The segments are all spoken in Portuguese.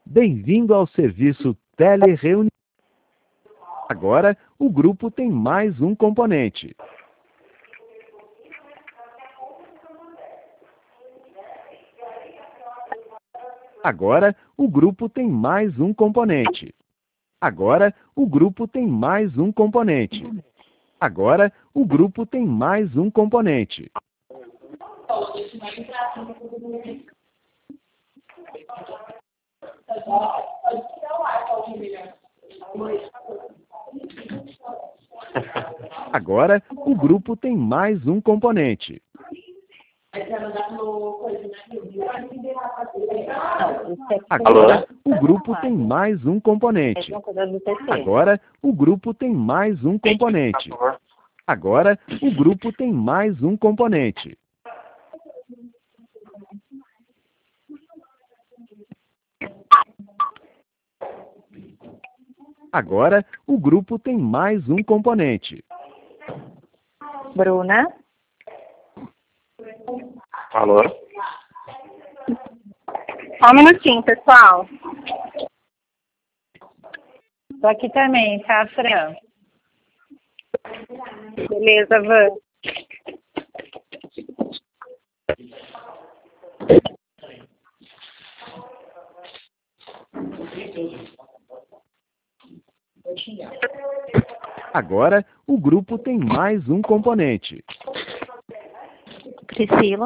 Bem-vindo ao serviço Telereunião. Agora, o grupo tem mais um componente. Agora, o grupo tem mais um componente. Agora, o grupo tem mais um componente. Agora, o grupo tem mais um componente. Agora, o grupo tem mais um componente. Agora, o grupo tem mais um componente. Agora, o grupo tem mais um componente. Agora, o grupo tem mais um componente. Agora, o grupo tem mais um componente. Bruna? Alô? Só um minutinho, pessoal. Tô aqui também, tá, Fran? Beleza, Van. Agora, o grupo tem mais um componente. Priscila?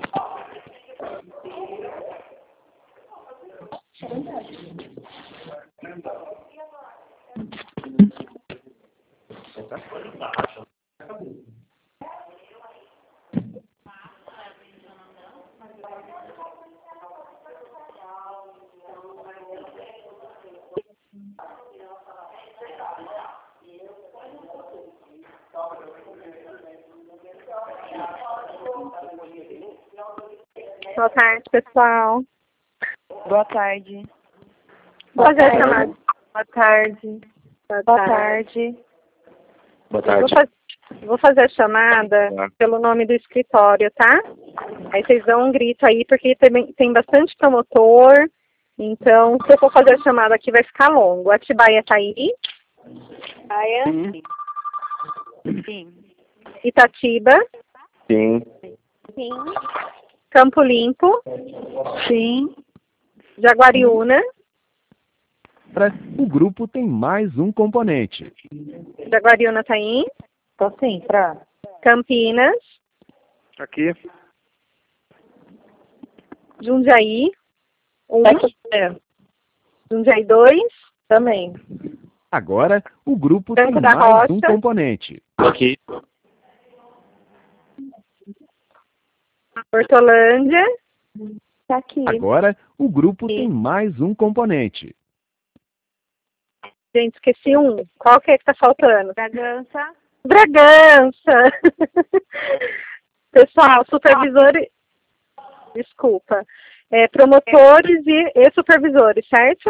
Boa tarde, pessoal. Boa tarde. Boa tarde. Boa tarde. Boa tarde. Boa tarde. Vou fazer a chamada pelo nome do escritório, tá? Aí vocês dão um grito aí, porque tem bastante promotor. Então, se eu for fazer a chamada aqui, vai ficar longo. Atibaia tá aí? Atibaia? Sim. Itatiba? Sim. Sim. Campo Limpo? Sim. Jaguariúna? O grupo tem mais um componente. Jaguariúna tá aí? Tô sim, Fran. Campinas? Aqui. Jundiaí? Jundiaí 2? Também. Agora, o grupo Branco tem da mais um Rocha. componente. Aqui. Hortolândia? Tá aqui. Agora, o grupo tem mais um componente. Gente, esqueci um. Qual que é que tá faltando? Bragança? Bragança! Pessoal, supervisores... Desculpa. Promotores e supervisores, certo?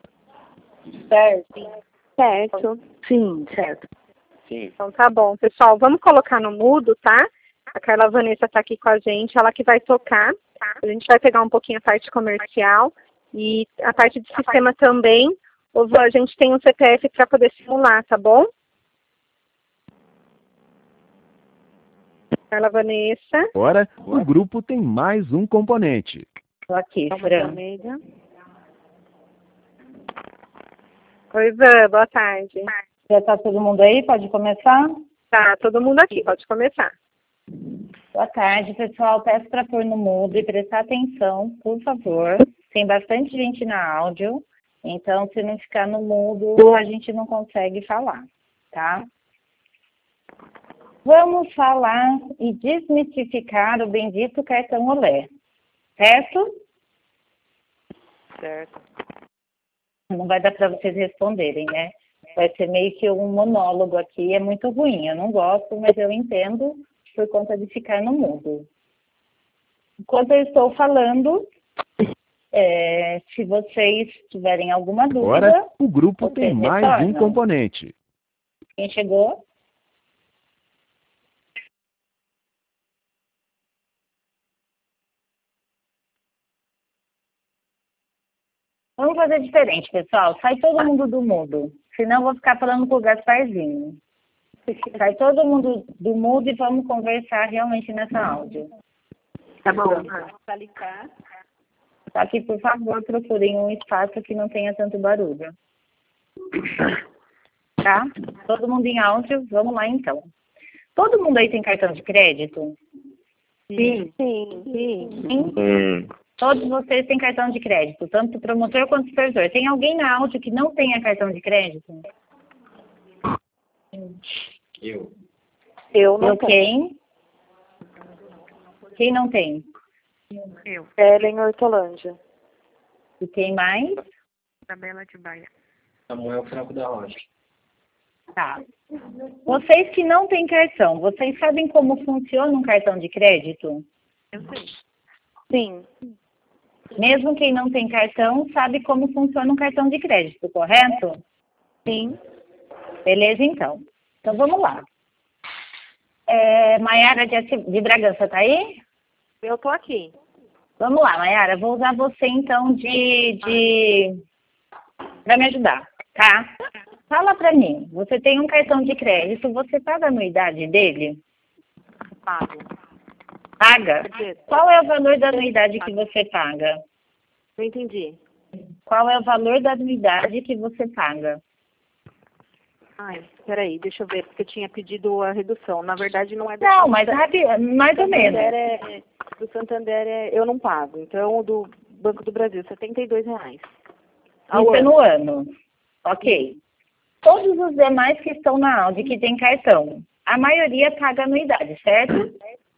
Certo. Certo. Sim, certo. Sim. Então tá bom, pessoal. Vamos colocar no mudo, tá? A Carla Vanessa tá aqui com a gente, ela que vai tocar. A gente vai pegar um pouquinho a parte comercial e a parte de sistema também. A gente tem um CPF para poder simular, tá bom? Carla Vanessa. Agora, o grupo tem mais um componente. Tô aqui, Fran. Oi, Van, boa tarde. Já tá todo mundo aí? Pode começar? Tá, todo mundo aqui, pode começar. Boa tarde, pessoal. Peço para pôr no mudo e prestar atenção, por favor. Tem bastante gente na áudio, então se não ficar no mudo, a gente não consegue falar, tá? Vamos falar e desmistificar o bendito cartão Olé, certo? Certo. Não vai dar para vocês responderem, né? Vai ser meio que um monólogo aqui, é muito ruim. Eu não gosto, mas eu entendo por conta de ficar no mudo. Enquanto eu estou falando, se vocês tiverem alguma dúvida... Agora, o grupo tem vocês mais um retornam. componente. Quem chegou? Vamos fazer diferente, pessoal. Sai todo mundo do mudo. Senão eu vou ficar falando com o Gasparzinho. Sai todo mundo do mudo e vamos conversar realmente nessa áudio. Tá bom. Só que, por favor, procurem um espaço que não tenha tanto barulho. Tá? Todo mundo em áudio? Vamos lá, então. Todo mundo aí tem cartão de crédito? Sim. Sim? Todos vocês têm cartão de crédito, tanto o promotor quanto o supervisor. Tem alguém na áudio que não tenha cartão de crédito? Eu não tenho. Quem? Quem não tem? Ellen Hortolândia. E quem mais? Isabela de Baia. Samuel Franco da Rocha. Tá. Vocês que não têm cartão, vocês sabem como funciona um cartão de crédito? Eu sei. Sim. Mesmo quem não tem cartão sabe como funciona um cartão de crédito, correto? Sim. Beleza, então. Então vamos lá. Maiara de Bragança, tá aí? Eu tô aqui. Vamos lá, Maiara. Vou usar você então para me ajudar, tá? Fala pra mim. Você tem um cartão de crédito, você paga a anuidade dele? Pago. Paga? Qual é o valor da anuidade que você paga? Não entendi. Qual é o valor da anuidade que você paga? Ai, peraí, deixa eu ver, porque eu tinha pedido a redução. Na verdade, não é do Não, mas mais ou menos. Do Santander eu não pago. Então, do Banco do Brasil, R$72. Isso é no ano. Ok. Todos os demais que estão na Audi que tem cartão, a maioria paga anuidade, certo?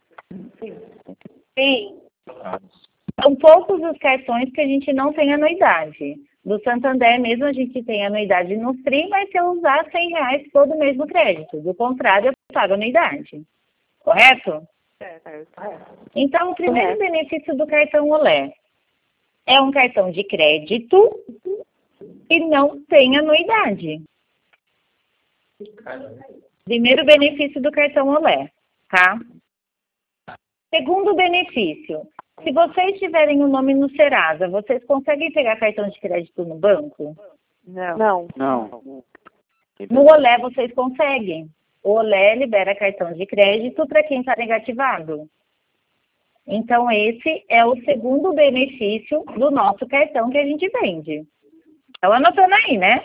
Sim. São poucos os cartões que a gente não tem anuidade. Do Santander mesmo a gente tem anuidade no FRI, mas se eu usar R$100 todo mês no crédito. Do contrário, eu pago anuidade. Correto? Então, o primeiro benefício do cartão Olé é um cartão de crédito e não tem anuidade. Primeiro benefício do cartão Olé, tá? Segundo benefício, se vocês tiverem o nome no Serasa, vocês conseguem pegar cartão de crédito no banco? Não. No Olé vocês conseguem. O Olé libera cartão de crédito para quem está negativado. Então, esse é o segundo benefício do nosso cartão que a gente vende. Estão anotando aí, né?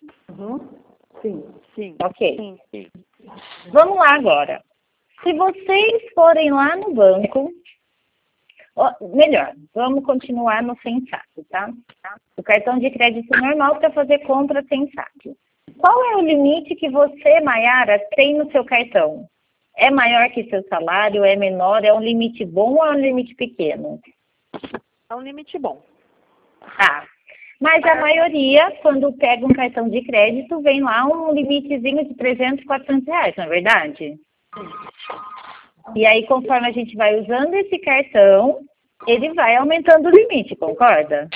Sim. Ok. Sim. Vamos lá agora. Se vocês forem lá no banco, melhor, vamos continuar no sem saque, tá? O cartão de crédito normal para fazer compra sem saque. Qual é o limite que você, Maiara, tem no seu cartão? É maior que seu salário? É menor? É um limite bom ou é um limite pequeno? É um limite bom. Tá. Mas a maioria, quando pega um cartão de crédito, vem lá um limitezinho de R$300, R$400, não é verdade? E aí, conforme a gente vai usando esse cartão, ele vai aumentando o limite, concorda?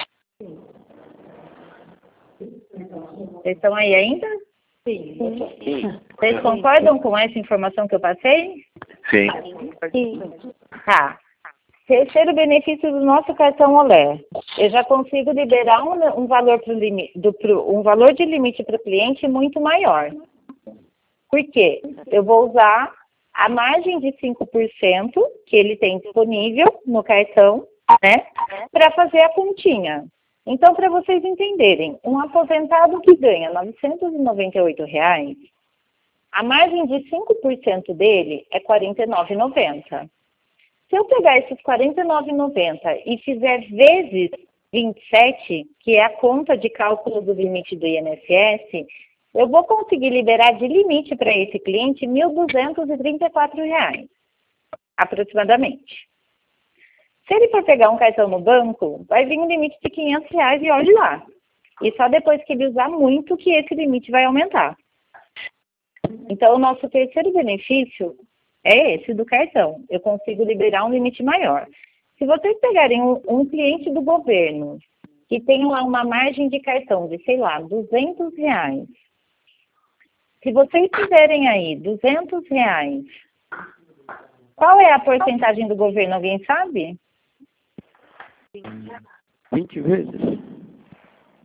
Vocês estão aí ainda? Sim. Vocês concordam com essa informação que eu passei? Sim. Tá. Terceiro benefício do nosso cartão Olé. Eu já consigo liberar um valor de limite para o cliente muito maior. Por quê? Eu vou usar a margem de 5% que ele tem disponível no cartão, né, para fazer a continha. Então, para vocês entenderem, um aposentado que ganha R$998, a margem de 5% dele é R$49,90. Se eu pegar esses R$49,90 e fizer vezes 27, que é a conta de cálculo do limite do INSS, eu vou conseguir liberar de limite para esse cliente R$1.234, aproximadamente. Se ele for pegar um cartão no banco, vai vir um limite de R$500 e olhe lá. E só depois que ele usar muito que esse limite vai aumentar. Então, o nosso terceiro benefício é esse do cartão. Eu consigo liberar um limite maior. Se vocês pegarem um cliente do governo que tem lá uma margem de cartão de, sei lá, R$200, se vocês tiverem aí R$200, qual é a porcentagem do governo? Alguém sabe? 20 vezes.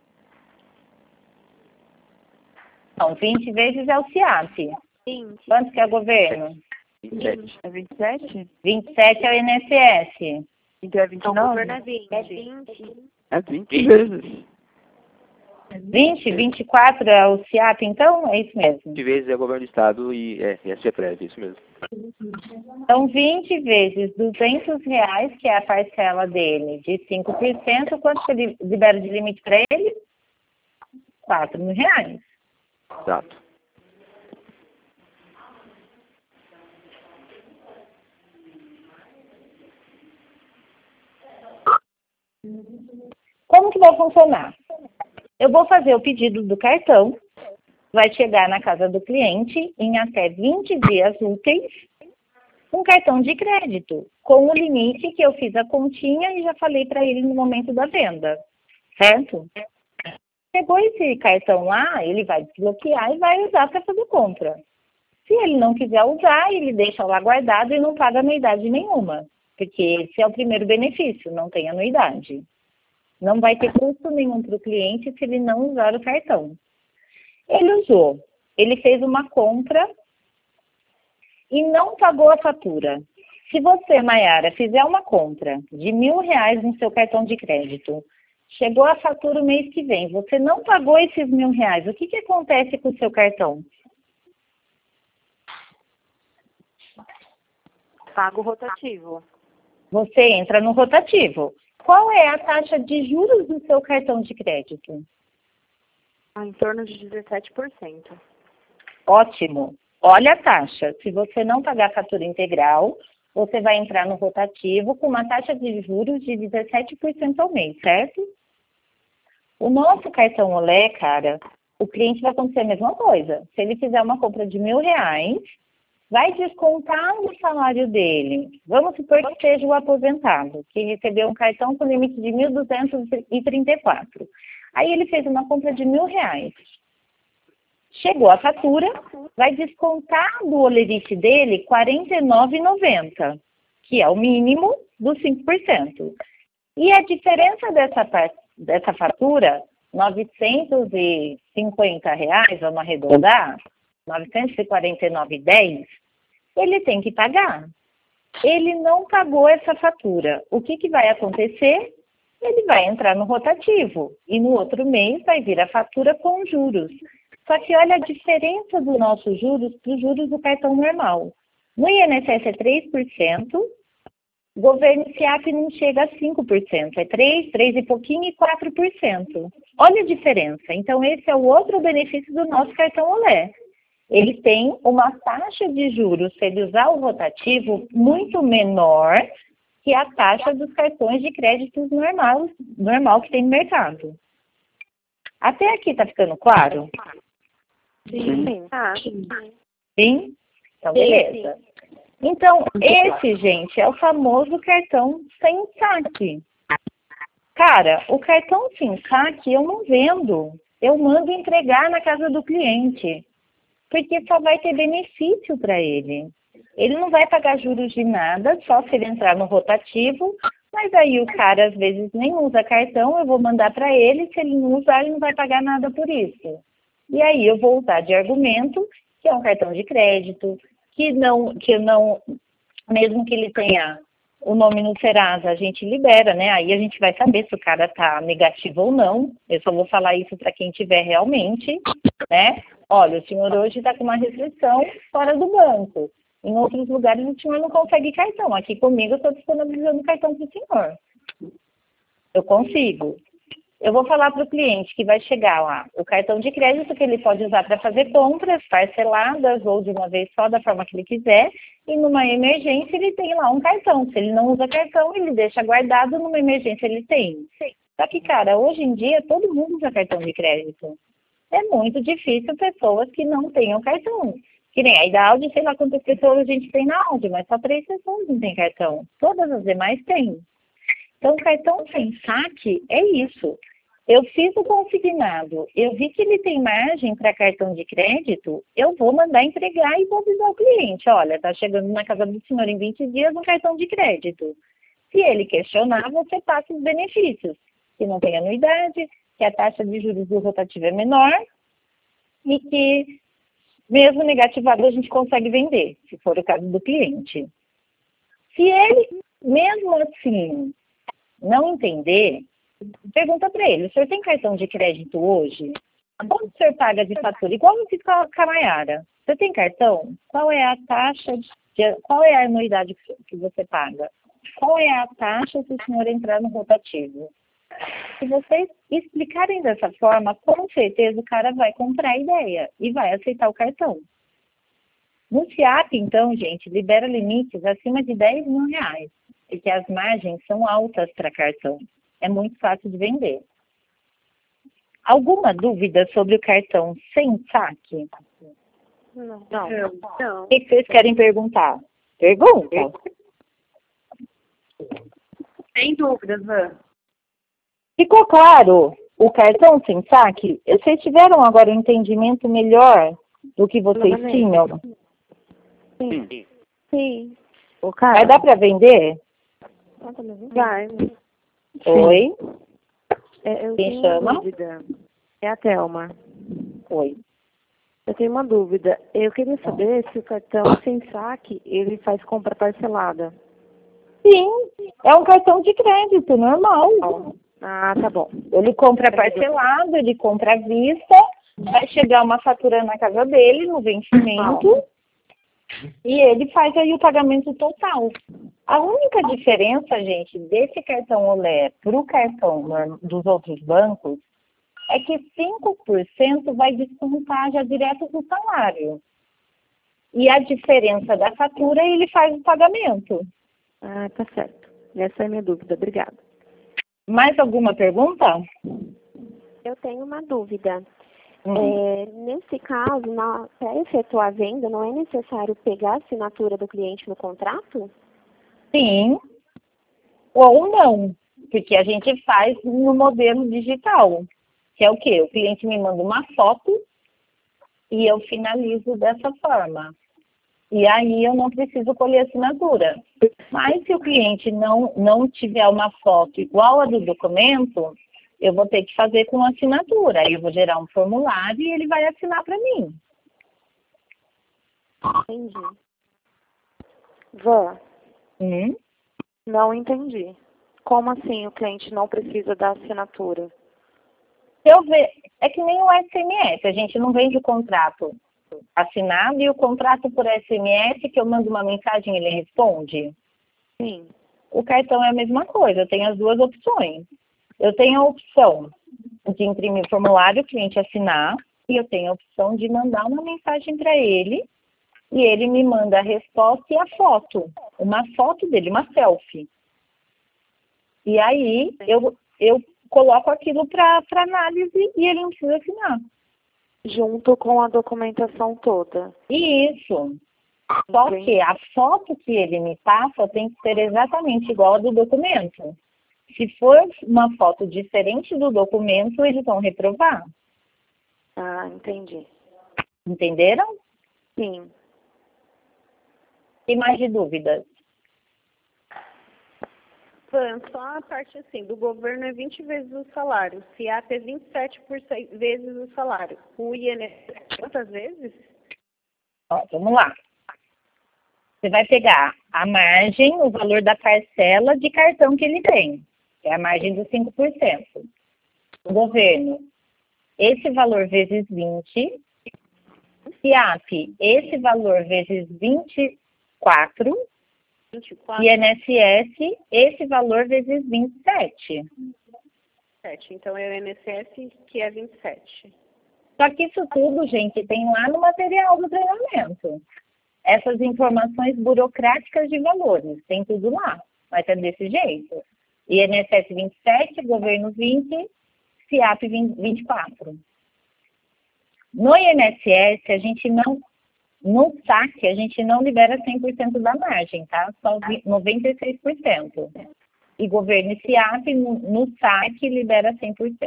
Não, 20 vezes é o CIAP. 20. Quanto que é o governo? 27. É 27? 27 é o INSS. Então é Então, o governo 29? é 20. É 20 vezes. 20, 24 é o CIAP, então? É isso mesmo. 20 vezes é governo do estado e a CEPREV, isso mesmo. Então, 20 vezes R$ 200, que é a parcela dele, de 5%, quanto que ele libera de limite para ele? R$ 4.000. Exato. Como que vai funcionar? Eu vou fazer o pedido do cartão, vai chegar na casa do cliente em até 20 dias úteis, um cartão de crédito, com o limite que eu fiz a continha e já falei para ele no momento da venda, certo? Chegou esse cartão lá, ele vai desbloquear e vai usar para fazer compra. Se ele não quiser usar, ele deixa lá guardado e não paga anuidade nenhuma, porque esse é o primeiro benefício, não tem anuidade. Não vai ter custo nenhum para o cliente se ele não usar o cartão. Ele usou, ele fez uma compra e não pagou a fatura. Se você, Mayara, fizer uma compra de R$ 1.000 no seu cartão de crédito, chegou a fatura o mês que vem, você não pagou esses R$ 1.000, o que acontece com o seu cartão? Pago rotativo. Você entra no rotativo. Qual é a taxa de juros do seu cartão de crédito? Em torno de 17%. Ótimo. Olha a taxa. Se você não pagar a fatura integral, você vai entrar no rotativo com uma taxa de juros de 17% ao mês, certo? O nosso cartão Olé, cara, o cliente vai acontecer a mesma coisa. Se ele fizer uma compra de R$ 1.000, vai descontar no salário dele. Vamos supor que seja o aposentado, que recebeu um cartão com limite de 1.234. Aí ele fez uma compra de R$ 1.000. Chegou a fatura, vai descontar do olerite dele R$ 49,90, que é o mínimo dos 5%. E a diferença dessa fatura, R$ 950, vamos arredondar, R$ 949,10, ele tem que pagar. Ele não pagou essa fatura. O que vai acontecer? Ele vai entrar no rotativo e no outro mês vai vir a fatura com juros. Só que olha a diferença do nosso juros para os juros do cartão normal. No INSS é 3%, governo CIAP não chega a 5%, é 3%, 3 e pouquinho e 4%. Olha a diferença. Então esse é o outro benefício do nosso cartão Olé. Ele tem uma taxa de juros, se ele usar o rotativo, muito menor que a taxa dos cartões de créditos normal que tem no mercado. Até aqui está ficando claro? Sim. Sim? Então, beleza. Então, esse, gente, é o famoso cartão sem saque. Cara, o cartão sem saque eu não vendo. Eu mando entregar na casa do cliente. Porque só vai ter benefício para ele. Ele não vai pagar juros de nada, só se ele entrar no rotativo, mas aí o cara às vezes nem usa cartão, eu vou mandar para ele, se ele não usar, ele não vai pagar nada por isso. E aí eu vou usar de argumento que é um cartão de crédito, que não, mesmo que ele tenha o nome no Serasa, a gente libera, né? Aí a gente vai saber se o cara tá negativo ou não. Eu só vou falar isso para quem tiver realmente, né? Olha, o senhor hoje está com uma restrição fora do banco. Em outros lugares o senhor não consegue cartão. Aqui comigo eu estou disponibilizando cartão para o senhor. Eu consigo. Eu vou falar para o cliente que vai chegar lá o cartão de crédito que ele pode usar para fazer compras parceladas ou de uma vez só, da forma que ele quiser. E numa emergência ele tem lá um cartão. Se ele não usa cartão, ele deixa guardado, numa emergência ele tem. Só que, cara, hoje em dia todo mundo usa cartão de crédito. É muito difícil pessoas que não tenham cartão. Que nem aí da Audi, sei lá quantas pessoas a gente tem na Audi, mas só 3 pessoas não têm cartão. Todas as demais têm. Então, cartão sem saque é isso. Eu fiz o consignado, eu vi que ele tem margem para cartão de crédito, eu vou mandar entregar e vou avisar o cliente. Olha, está chegando na casa do senhor em 20 dias um cartão de crédito. Se ele questionar, você passa os benefícios. Que não tem anuidade, que a taxa de juros do rotativo é menor. e que, mesmo negativado, a gente consegue vender, se for o caso do cliente. Se ele, mesmo assim, não entender, pergunta para ele, o senhor tem cartão de crédito hoje? Quanto o senhor paga de fatura? Igual eu fiz com a Mayara. Você tem cartão? Qual é a taxa, qual é a anuidade que você paga? Qual é a taxa se o senhor entrar no rotativo? Se vocês explicarem dessa forma, com certeza o cara vai comprar a ideia e vai aceitar o cartão. No FIAP, então, gente, libera limites acima de R$ 10.000, porque as margens são altas para cartão. É muito fácil de vender. Alguma dúvida sobre o cartão sem saque? Não. O que vocês querem perguntar? Pergunta. Sem dúvidas, Van. Ficou claro o cartão sem saque? Vocês tiveram agora um entendimento melhor do que vocês tinham? Sim. Sim. Vai dar para vender? Vai. Oi? Eu Quem tenho chama? uma dúvida. É a Thelma. Oi. Eu tenho uma dúvida. Eu queria saber se o cartão sem saque, ele faz compra parcelada. Sim, é um cartão de crédito normal. Ah, tá bom. Ele compra parcelado, ele compra à vista, vai chegar uma fatura na casa dele, no vencimento, e ele faz aí o pagamento total. A única diferença, gente, desse cartão Olé para o cartão dos outros bancos é que 5% vai descontar já direto do salário. E a diferença da fatura, ele faz o pagamento. Ah, tá certo. Essa é a minha dúvida. Obrigada. Mais alguma pergunta? Eu tenho uma dúvida. Nesse caso, para efetuar a venda, não é necessário pegar a assinatura do cliente no contrato? Sim. Ou não, porque a gente faz no modelo digital. Que é o quê? O cliente me manda uma foto e eu finalizo dessa forma. E aí eu não preciso colher assinatura. Mas se o cliente não tiver uma foto igual a do documento, eu vou ter que fazer com assinatura. Aí eu vou gerar um formulário e ele vai assinar para mim. Entendi. Vó, Hum? não entendi. Como assim o cliente não precisa da assinatura? Se eu ver, é que nem o SMS, a gente não vende o contrato assinado e o contrato por SMS, que eu mando uma mensagem e ele responde. Sim. O cartão é a mesma coisa, eu tenho as duas opções. Eu tenho a opção de imprimir o formulário, o cliente assinar, e eu tenho a opção de mandar uma mensagem para ele, e ele me manda a resposta e a foto. Uma foto dele, uma selfie. E aí eu coloco aquilo para análise e ele não precisa assinar. Junto com a documentação toda. Isso. Só que a foto que ele me passa tem que ser exatamente igual a do documento. Se for uma foto diferente do documento, eles vão reprovar. Ah, entendi. Entenderam? Sim. Tem mais de dúvidas? Só a parte assim, do governo é 20 vezes o salário, o FIAP é 27 vezes o salário. O INSS, quantas vezes? Ó, vamos lá. Você vai pegar a margem, o valor da parcela de cartão que ele tem, que é a margem dos 5%. O governo, esse valor vezes 20. FIAP, esse valor vezes 24. 24. INSS, esse valor vezes 27. Então é o INSS que é 27. Só que isso tudo, gente, tem lá no material do treinamento. Essas informações burocráticas de valores, tem tudo lá. Mas é desse jeito. INSS 27, governo 20, FIAP 24. No INSS, a gente não... No saque, a gente não libera 100% da margem, tá? Só 96%. E governo e FIAP, no saque, libera 100%.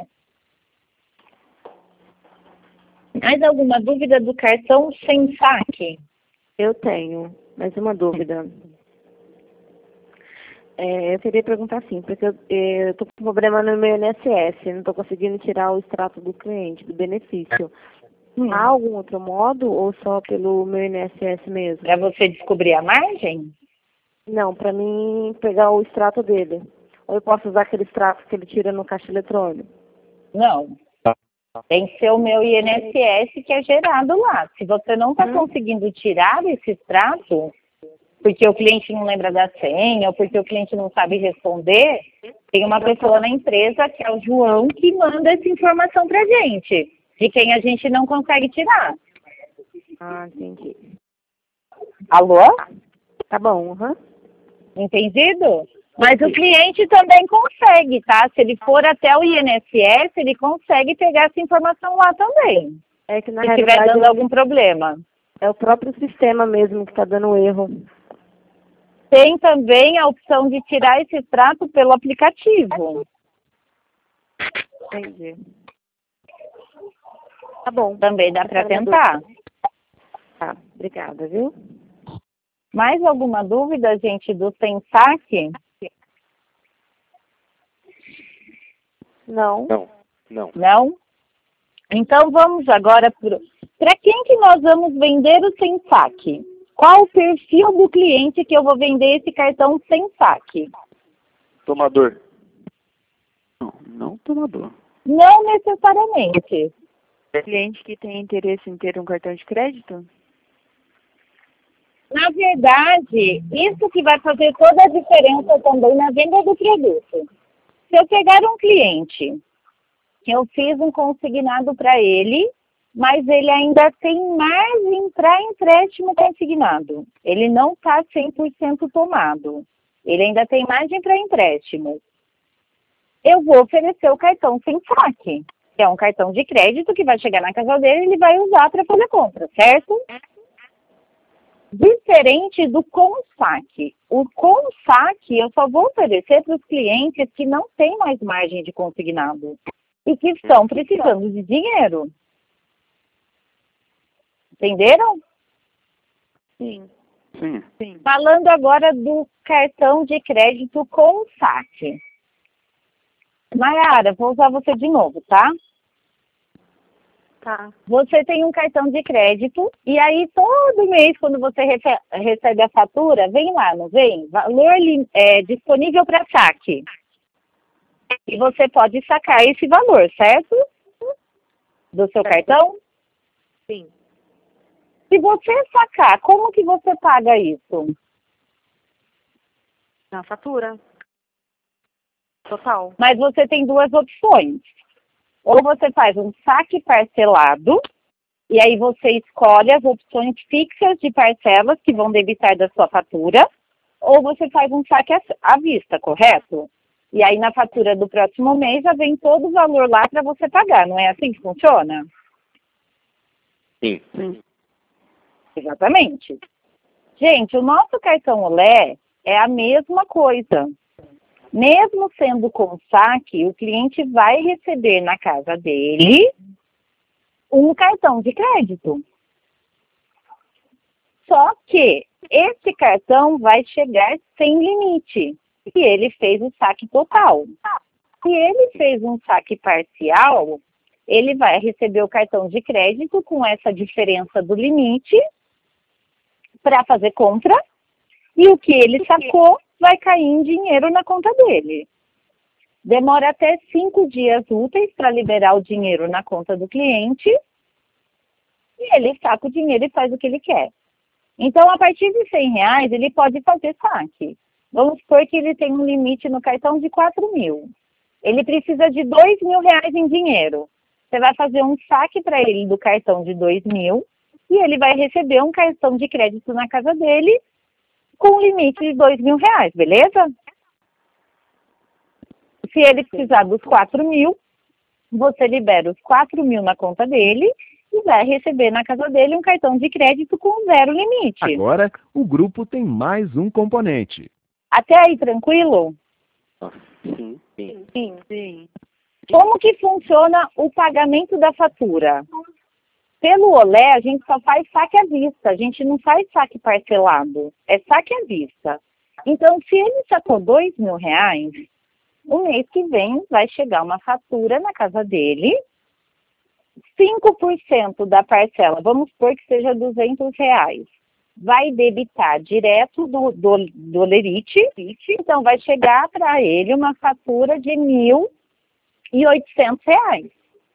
Mais alguma dúvida do cartão sem saque? Eu tenho mais uma dúvida. Eu queria perguntar assim, porque eu estou com problema no meu INSS, não estou conseguindo tirar o extrato do cliente, do benefício. Há algum outro modo ou só pelo meu INSS mesmo? Para você descobrir a margem? Não, para mim pegar o extrato dele. Ou eu posso usar aquele extrato que ele tira no caixa eletrônico? Não. Tem que ser o meu INSS que é gerado lá. Se você não está conseguindo tirar esse extrato, porque o cliente não lembra da senha ou porque o cliente não sabe responder, tem uma pessoa na empresa, que é o João, que manda essa informação para a gente, de quem a gente não consegue tirar. Ah, entendi. Alô? Tá bom, Entendido? Mas o cliente também consegue, tá? Se ele for até o INSS, ele consegue pegar essa informação lá também. É que na se estiver dando algum problema. É o próprio sistema mesmo que está dando erro. Tem também a opção de tirar esse extrato pelo aplicativo. Entendi. Tá bom. Também dá para tentar. Tá, obrigada, viu? Mais alguma dúvida, gente, do Sensac? Não. Não? Então vamos agora para quem que nós vamos vender o Sensac? Qual o perfil do cliente que eu vou vender esse cartão Sensac? Tomador. Não tomador. Não necessariamente. Cliente que tem interesse em ter um cartão de crédito? Na verdade, isso que vai fazer toda a diferença também na venda do produto. Se eu pegar um cliente, eu fiz um consignado para ele, mas ele ainda tem margem para empréstimo consignado. Ele não está 100% tomado. Ele ainda tem margem para empréstimo. Eu vou oferecer o cartão Sensac, que é um cartão de crédito que vai chegar na casa dele e ele vai usar para fazer compra, certo? Diferente do Consac. O Consac eu só vou oferecer para os clientes que não têm mais margem de consignado e que estão precisando de dinheiro. Entenderam? Sim. Falando agora do cartão de crédito Consac. Mayara, vou usar você de novo, tá? Tá. Você tem um cartão de crédito e aí todo mês, quando você recebe a fatura, vem lá, não vem? Valor disponível para saque. E você pode sacar esse valor, certo? Do seu cartão? Sim. Se você sacar, como que você paga isso? Na fatura. Total. Mas você tem duas opções. Ou você faz um saque parcelado, e aí você escolhe as opções fixas de parcelas que vão debitar da sua fatura, ou você faz um saque à vista, correto? E aí na fatura do próximo mês já vem todo o valor lá para você pagar, não é assim que funciona? Sim. Exatamente. Gente, o nosso cartão Olé é a mesma coisa. Mesmo sendo com saque, o cliente vai receber na casa dele um cartão de crédito. Só que esse cartão vai chegar sem limite. E ele fez o saque total. Se ele fez um saque parcial, ele vai receber o cartão de crédito com essa diferença do limite para fazer compra. E o que ele sacou vai cair em dinheiro na conta dele. Demora até 5 dias úteis para liberar o dinheiro na conta do cliente. E ele saca o dinheiro e faz o que ele quer. Então, a partir de R$100, ele pode fazer saque. Vamos supor que ele tem um limite no cartão de 4.000. Ele precisa de R$2.000 em dinheiro. Você vai fazer um saque para ele do cartão de 2.000 e ele vai receber um cartão de crédito na casa dele com um limite de R$2.000, beleza? Se ele precisar dos 4.000, você libera os 4.000 na conta dele e vai receber na casa dele um cartão de crédito com 0 limite. Agora, o grupo tem mais um componente. Até aí, tranquilo? Sim. Como que funciona o pagamento da fatura? Pelo Olé, a gente só faz saque à vista, a gente não faz saque parcelado, é saque à vista. Então, se ele sacou R$2.000, o mês que vem vai chegar uma fatura na casa dele, 5% da parcela, vamos supor que seja R$ 200, vai debitar direto do Lerite, então vai chegar para ele uma fatura de R$ 1.800.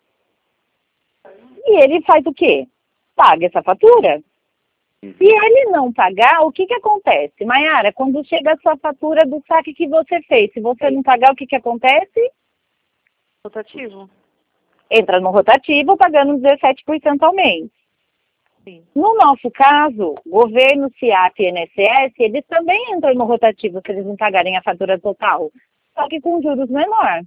E ele faz o quê? Paga essa fatura. Se ele não pagar, o que acontece? Maiara, quando chega a sua fatura do saque que você fez, se você não pagar, o que acontece? Rotativo. Entra no rotativo, pagando 17% ao mês. Sim. No nosso caso, governo, SIAP e INSS, eles também entram no rotativo se eles não pagarem a fatura total, só que com juros menor.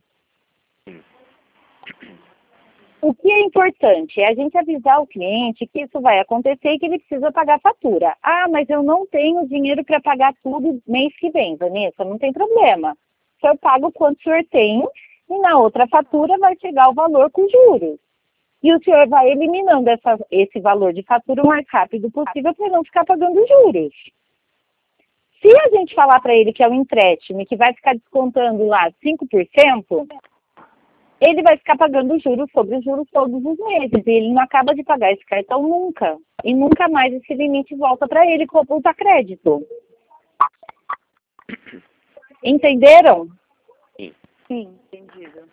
O que é importante é a gente avisar o cliente que isso vai acontecer e que ele precisa pagar a fatura. Ah, mas eu não tenho dinheiro para pagar tudo mês que vem, Vanessa, não tem problema. O senhor paga o quanto o senhor tem e na outra fatura vai chegar o valor com juros. E o senhor vai eliminando esse valor de fatura o mais rápido possível para não ficar pagando juros. Se a gente falar para ele que é um empréstimo e que vai ficar descontando lá 5%, ele vai ficar pagando juros sobre os juros todos os meses. E ele não acaba de pagar esse cartão nunca. E nunca mais esse limite volta para ele com o crédito. Entenderam? Sim, entendido.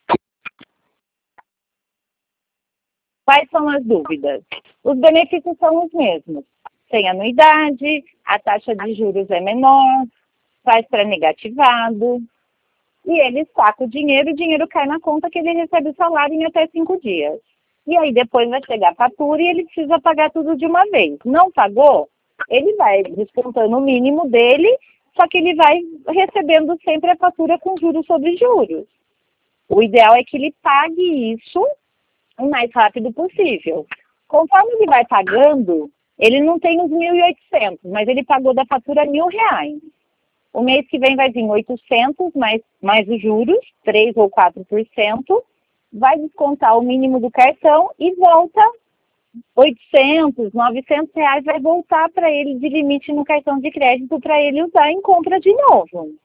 Quais são as dúvidas? Os benefícios são os mesmos. Sem anuidade, a taxa de juros é menor, faz pré-negativado, e ele saca o dinheiro cai na conta que ele recebe o salário em até 5 dias. E aí depois vai chegar a fatura e ele precisa pagar tudo de uma vez. Não pagou? Ele vai descontando o mínimo dele, só que ele vai recebendo sempre a fatura com juros sobre juros. O ideal é que ele pague isso o mais rápido possível. Conforme ele vai pagando, ele não tem os 1.800, mas ele pagou da fatura R$ 1.000. O mês que vem vai vir 800 mais os juros, 3 ou 4%, vai descontar o mínimo do cartão e volta 800, R$ 900 vai voltar para ele de limite no cartão de crédito para ele usar em compra de novo.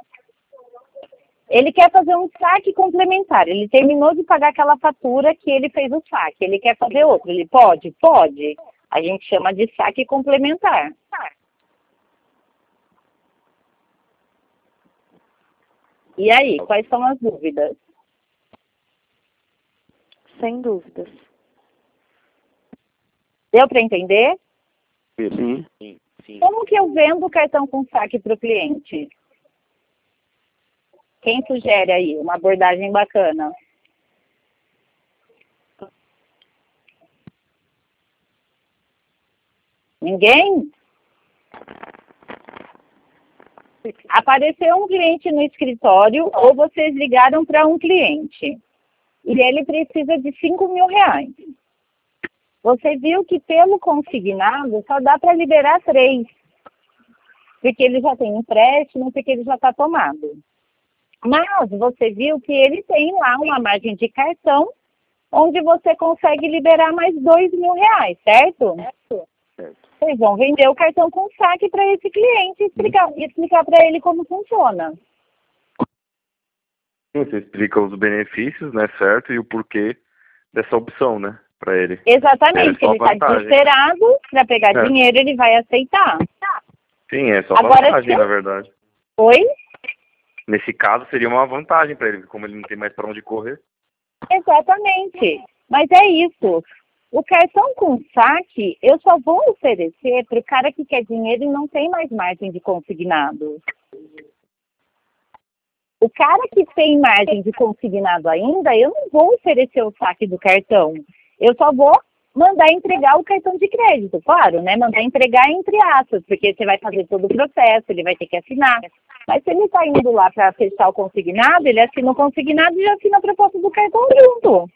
Ele quer fazer um saque complementar. Ele terminou de pagar aquela fatura que ele fez o saque. Ele quer fazer outro. Ele pode? Pode. A gente chama de saque complementar. E aí, quais são as dúvidas? Sem dúvidas. Deu para entender? Sim. Como que eu vendo o cartão com saque para o cliente? Quem sugere aí uma abordagem bacana? Ninguém? Apareceu um cliente no escritório ou vocês ligaram para um cliente e ele precisa de R$ 5.000. Você viu que pelo consignado só dá para liberar 3, porque ele já tem empréstimo, porque ele já está tomado. Mas você viu que ele tem lá uma margem de cartão onde você consegue liberar mais R$ 2.000, certo? Vocês vão vender o cartão com saque para esse cliente e explicar para ele como funciona. Você explica os benefícios, né, certo? E o porquê dessa opção, né, para ele. Exatamente, ele está desesperado para pegar dinheiro, ele vai aceitar. Sim, é só Agora, vantagem, na verdade. Oi? Nesse caso, seria uma vantagem para ele, como ele não tem mais para onde correr. Exatamente. Mas é isso. O cartão com saque, eu só vou oferecer para o cara que quer dinheiro e não tem mais margem de consignado. O cara que tem margem de consignado ainda, eu não vou oferecer o saque do cartão. Eu só vou mandar entregar o cartão de crédito, claro, né? Mandar entregar entre aspas, porque você vai fazer todo o processo, ele vai ter que assinar. Mas se ele está indo lá para fechar o consignado, ele assina o consignado e já assina a proposta do cartão junto.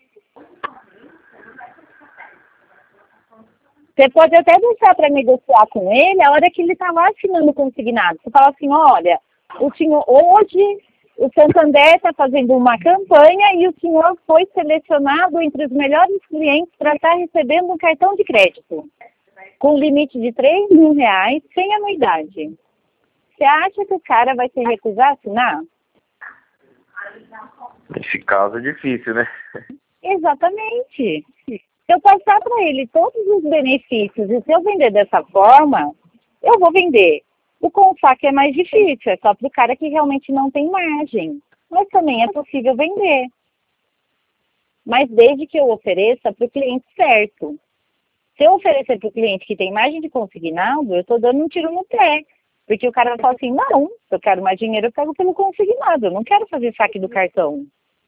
Você pode até deixar para negociar com ele a hora que ele está lá assinando o consignado. Você fala assim, olha, o senhor hoje, o Santander está fazendo uma campanha e o senhor foi selecionado entre os melhores clientes para estar recebendo um cartão de crédito com limite de R$ 3.000 sem anuidade. Você acha que o cara vai se recusar a assinar? Nesse caso é difícil, né? Exatamente. Se eu passar para ele todos os benefícios e se eu vender dessa forma, eu vou vender. O CONSAC é mais difícil, é só para o cara que realmente não tem margem. Mas também é possível vender. Mas desde que eu ofereça para o cliente certo. Se eu oferecer para o cliente que tem margem de consignado, eu estou dando um tiro no pé. Porque o cara vai falar assim, não, se eu quero mais dinheiro, eu pego pelo consignado. Eu não quero fazer saque do cartão.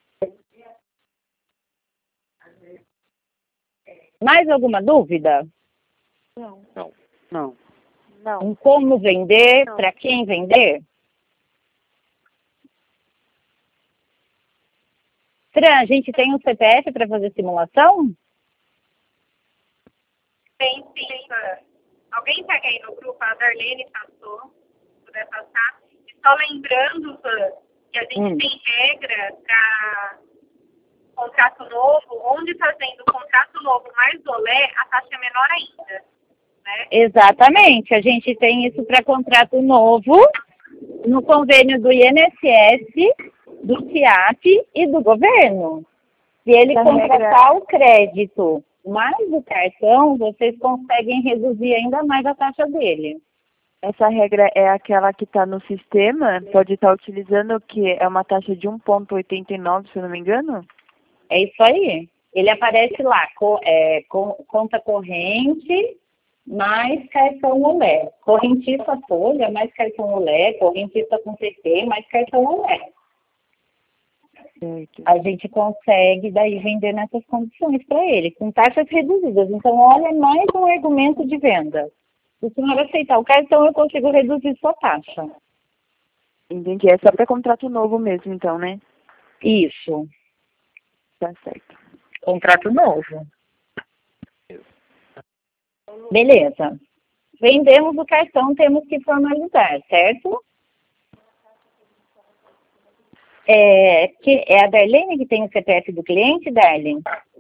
Mais alguma dúvida? Não. Em como vender, para quem vender? Fran, a gente tem um CPF para fazer simulação? Tem sim, Fran. Alguém pega aí no grupo, a Darlene passou, se puder passar. E só lembrando, Fran, que a gente tem regra para contrato novo, onde fazendo contrato novo mais olé, a taxa é menor ainda. Né? Exatamente, a gente tem isso para contrato novo no convênio do INSS, do CIAP e do governo. Se ele contratar o crédito mais o cartão, vocês conseguem reduzir ainda mais a taxa dele. Essa regra é aquela que está no sistema? Pode estar utilizando que é uma taxa de 1,89, se eu não me engano? É isso aí. Ele aparece lá, conta corrente mais cartão olé. Correntista folha mais cartão olé. Correntista com TT mais cartão olé. A gente consegue daí vender nessas condições para ele, com taxas reduzidas. Então, olha, mais um argumento de venda. Se o senhor aceitar o cartão, eu consigo reduzir sua taxa. Entendi. É só para contrato novo mesmo, então, né? Isso. Tá certo. Contrato novo. Beleza. Vendemos o cartão, temos que formalizar, certo? É a Darlene que tem o CPF do cliente, Darlene?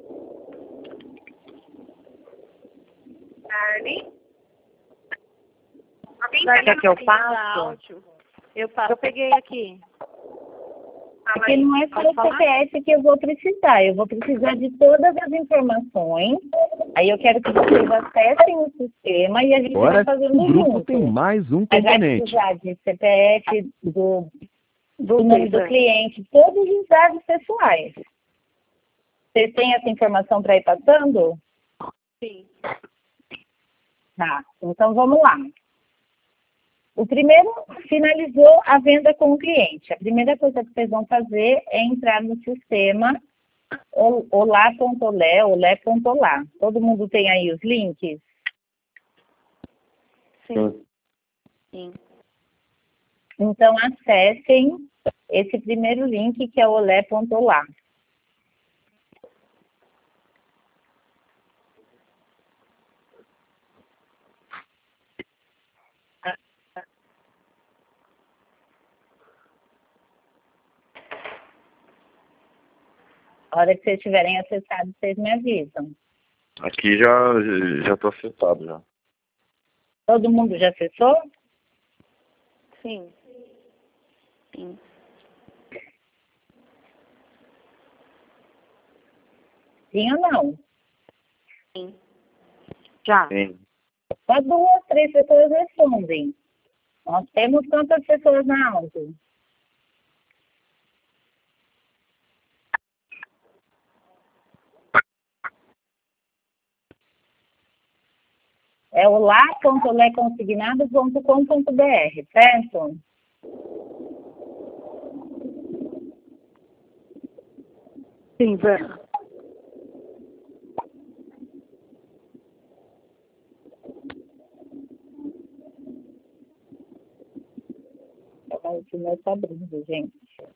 Darlene? Alguém Quer que eu passe? Eu peguei aqui. Porque não é só o CPF que eu vou precisar. Eu vou precisar de todas as informações. Aí eu quero que vocês acessem o sistema e a gente vai fazendo o grupo junto. tem mais um Vai componente. precisar de CPF, do nome do cliente, todos os dados pessoais. Vocês têm essa informação para ir passando? Sim. Tá, então vamos lá. O primeiro finalizou a venda com o cliente. A primeira coisa que vocês vão fazer é entrar no sistema olá.olé, olé.olá. Todo mundo tem aí os links? Sim. Então, acessem esse primeiro link que é olé.olá. A hora que vocês tiverem acessado, vocês me avisam. Aqui já estou acessado já. Todo mundo já acessou? Sim. Sim. Sim ou não? Sim. Já. Sim. Só 2, 3 pessoas respondem. Nós temos quantas pessoas na auto? É olá.leconsignado.com.br, certo? Sim, vai. O meu está abrindo, gente.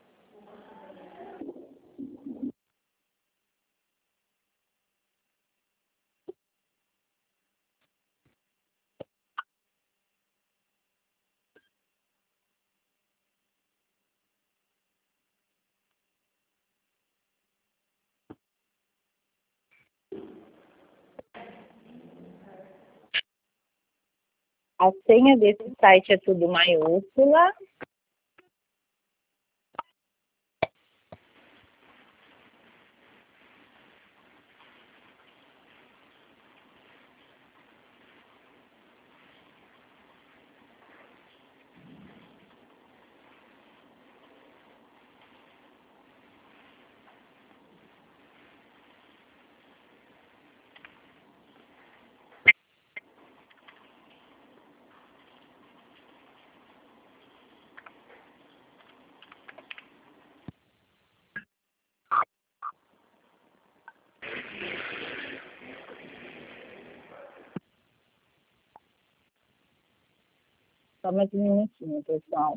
A senha desse site é tudo maiúscula. Só mais um minutinho, pessoal.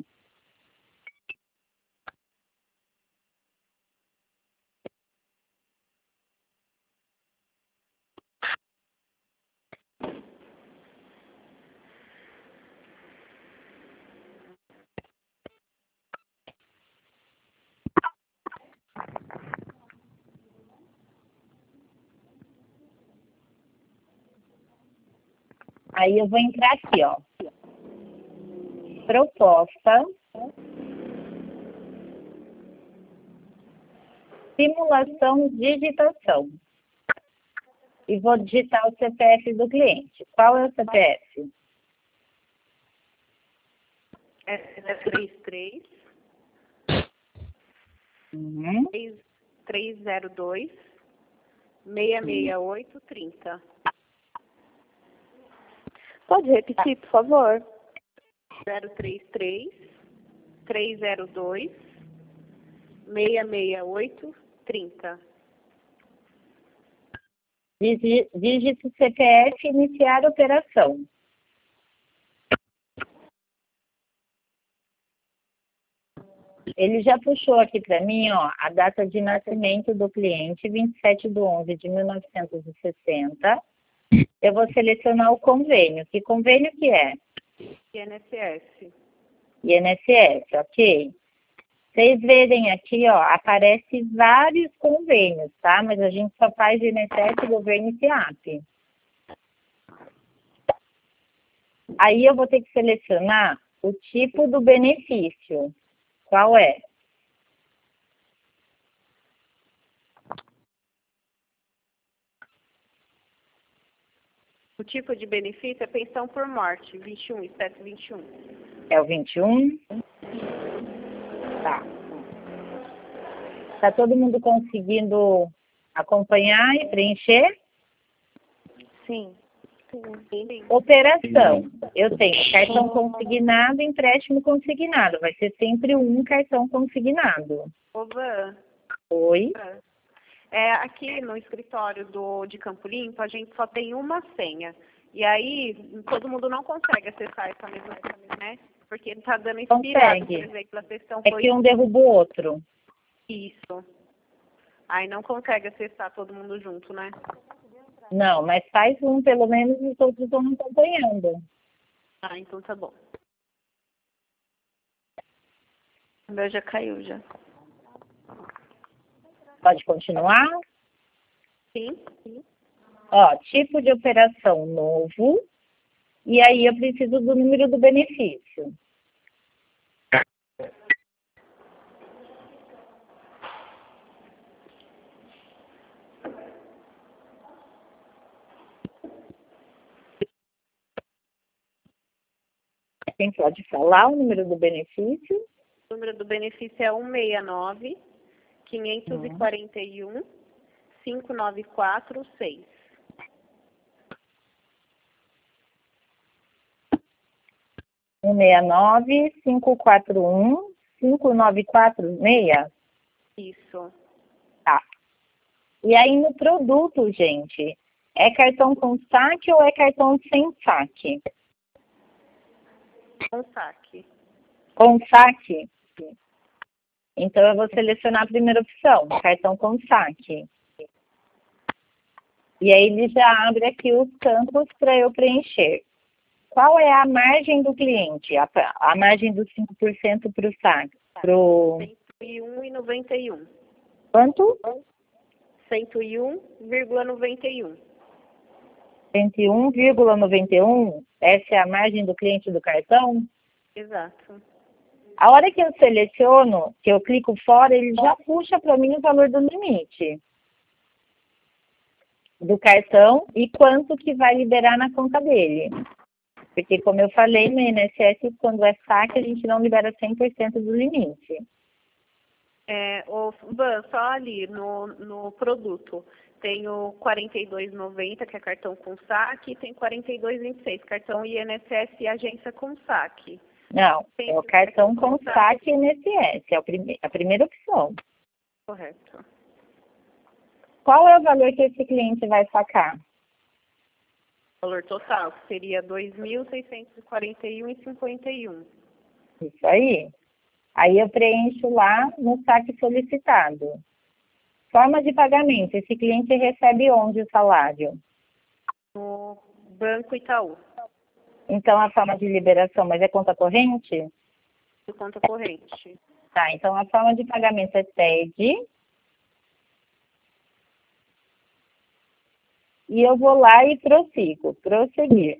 Aí eu vou entrar aqui, ó. Proposta. Simulação, digitação. E vou digitar o CPF do cliente. Qual é o CPF? É 33 302 668 30. Pode repetir, por favor? 033 302 668 30. Dígito CPF, iniciar operação. Ele já puxou aqui para mim, ó, a data de nascimento do cliente, 27/11/1960. Eu vou selecionar o convênio. Que convênio que é? INSS. INSS, ok. Vocês verem aqui, ó, aparece vários convênios, tá? Mas a gente só faz INSS, governo e FIAP. Aí eu vou ter que selecionar o tipo do benefício. Qual é? O tipo de benefício é pensão por morte, 21, espécie 21. É o 21? Tá. Tá todo mundo conseguindo acompanhar e preencher? Sim. Sim. Operação. Eu tenho cartão consignado, empréstimo consignado. Vai ser sempre um cartão consignado. Ô, Van, Oi? aqui no escritório de Campo Limpo, a gente só tem uma senha. E aí, todo mundo não consegue acessar essa mesma senha, né? Porque ele está dando inspirado, por Consegue. exemplo, a sessão É foi que um derruba o outro. isso. Aí não consegue acessar todo mundo junto, né? Não, mas faz um, pelo menos os outros estão acompanhando. Ah, então tá bom. O meu já caiu, já. Pode continuar? Sim. Ó, tipo de operação novo. E aí eu preciso do número do benefício. Quem pode falar o número do benefício? O número do benefício é 169 541 5946. 169-541-5946? Isso. Tá. E aí no produto, gente, é cartão com saque ou é cartão sem saque? Com saque. Com saque? Então eu vou selecionar a primeira opção, cartão com saque. E aí ele já abre aqui os campos para eu preencher. Qual é a margem do cliente? A margem dos 5% para o saque? 101,91. Quanto? 101,91. 101,91? Essa é a margem do cliente do cartão? Exato. A hora que eu seleciono, que eu clico fora, ele já puxa para mim o valor do limite do cartão e quanto que vai liberar na conta dele. Porque, como eu falei, no INSS, quando é saque, a gente não libera 100% do limite. Van, só ali no produto. Tem o 42,90, que é cartão com saque, e tem 42,26, cartão INSS e agência com saque. Não, é o cartão com saque INSS, é a primeira opção. Correto. Qual é o valor que esse cliente vai sacar? Valor total, que seria R$ 2.641,51. Isso aí. Aí eu preencho lá no saque solicitado. Forma de pagamento. Esse cliente recebe onde o salário? No Banco Itaú, Então, a forma de liberação, mas é conta corrente? do conta corrente. Tá, então a forma de pagamento é TED. E eu vou lá e prossigo. Prosseguir.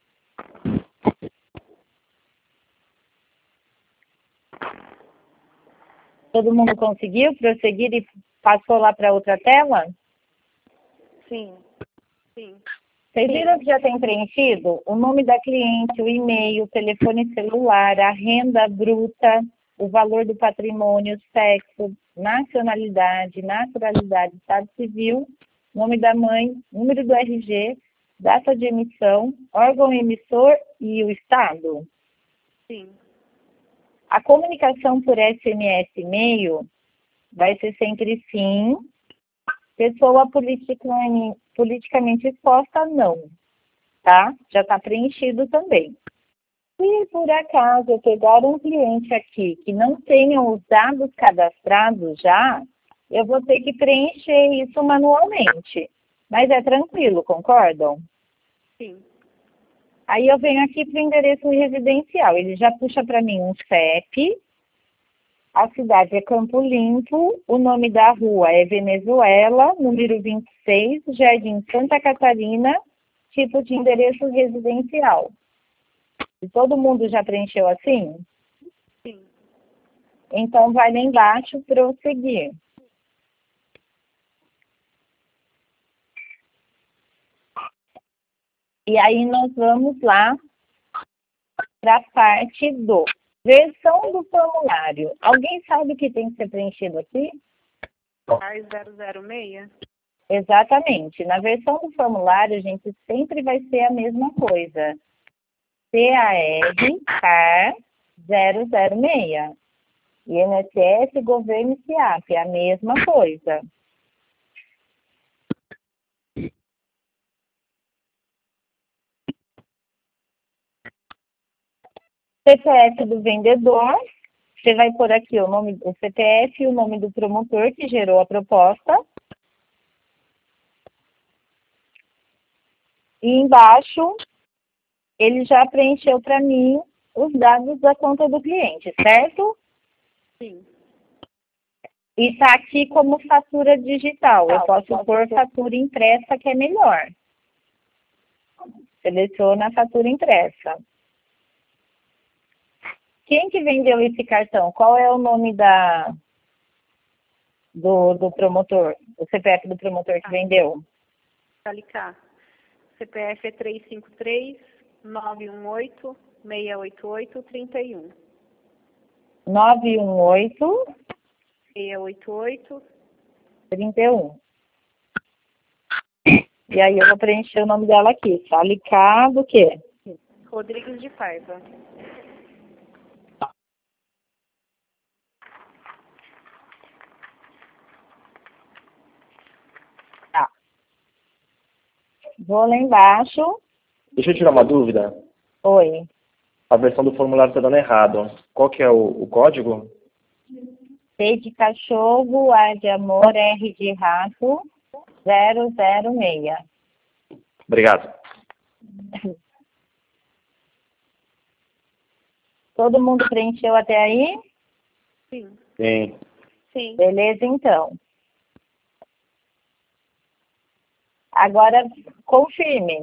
Todo mundo conseguiu prosseguir e passou lá para outra tela? Sim. Sim. Vocês viram que já tem preenchido o nome da cliente, o e-mail, o telefone celular, a renda bruta, o valor do patrimônio, sexo, nacionalidade, naturalidade, estado civil, nome da mãe, número do RG, data de emissão, órgão emissor e o estado? Sim. A comunicação por SMS e e-mail vai ser sempre sim. Pessoa politicamente exposta, não. Tá? Já está preenchido também. Se por acaso eu pegar um cliente aqui que não tenha os dados cadastrados já, eu vou ter que preencher isso manualmente. Mas é tranquilo, concordam? Sim. Aí eu venho aqui para o endereço residencial. Ele já puxa para mim um CEP. A cidade é Campo Limpo, o nome da rua é Venezuela, número 26, Jardim Santa Catarina, tipo de endereço residencial. E todo mundo já preencheu assim? Sim. Então vai lá embaixo prosseguir. E aí nós vamos lá para a parte do versão do formulário. Alguém sabe o que tem que ser preenchido aqui? AR 006? Exatamente. Na versão do formulário, a gente sempre vai ser a mesma coisa. CAR 006. INSS, Governo e CIAP, é a mesma coisa. CPF do vendedor, você vai pôr aqui o nome do CPF e o nome do promotor que gerou a proposta. E embaixo, ele já preencheu para mim os dados da conta do cliente, certo? Sim. E está aqui como fatura digital. Eu posso pôr fatura impressa, que é melhor. Seleciona a fatura impressa. Quem que vendeu esse cartão? Qual é o nome do promotor? O CPF do promotor que vendeu? Salicá. CPF é 353-918-688-31. 918 688. 31. E aí eu vou preencher o nome dela aqui. Salicá do quê? Rodrigues de Paiva. Tá. Vou lá embaixo. Deixa eu tirar uma dúvida. Oi. A versão do formulário está dando errado. Qual que é o código? C de cachorro, A de amor, R de rato, 006. Obrigado. Todo mundo preencheu até aí? Sim. Sim. Sim. Beleza, então. Agora, confirme.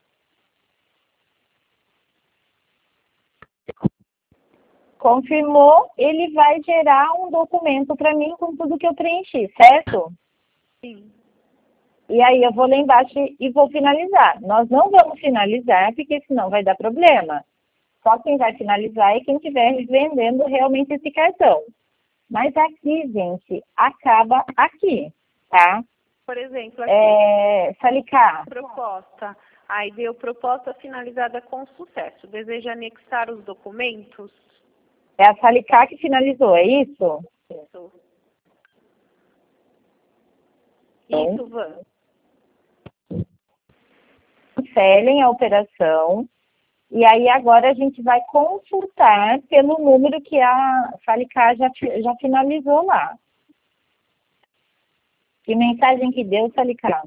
Confirmou, ele vai gerar um documento para mim com tudo que eu preenchi, certo? Sim. E aí eu vou lá embaixo e vou finalizar. Nós não vamos finalizar, porque senão vai dar problema. Só quem vai finalizar é quem estiver vendendo realmente esse cartão. Mas aqui, gente, acaba aqui, tá? Por exemplo, aqui. Salicá. Proposta. Aí deu proposta finalizada com sucesso. Deseja anexar os documentos? É a Salicá que finalizou, é isso? Isso. Sim. Isso, Van. cancelem a operação. E aí agora a gente vai consultar pelo número que a Salicá já finalizou lá. Que mensagem que deu, Salicá?